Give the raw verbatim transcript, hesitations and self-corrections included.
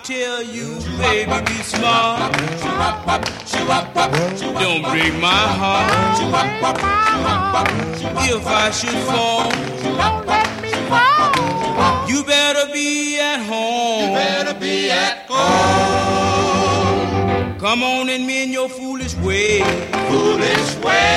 tell you, baby, be smart. Don't break my heart. If I should fall, you better be at home. You better be at home. Come on and mend your foolish way. Foolish way.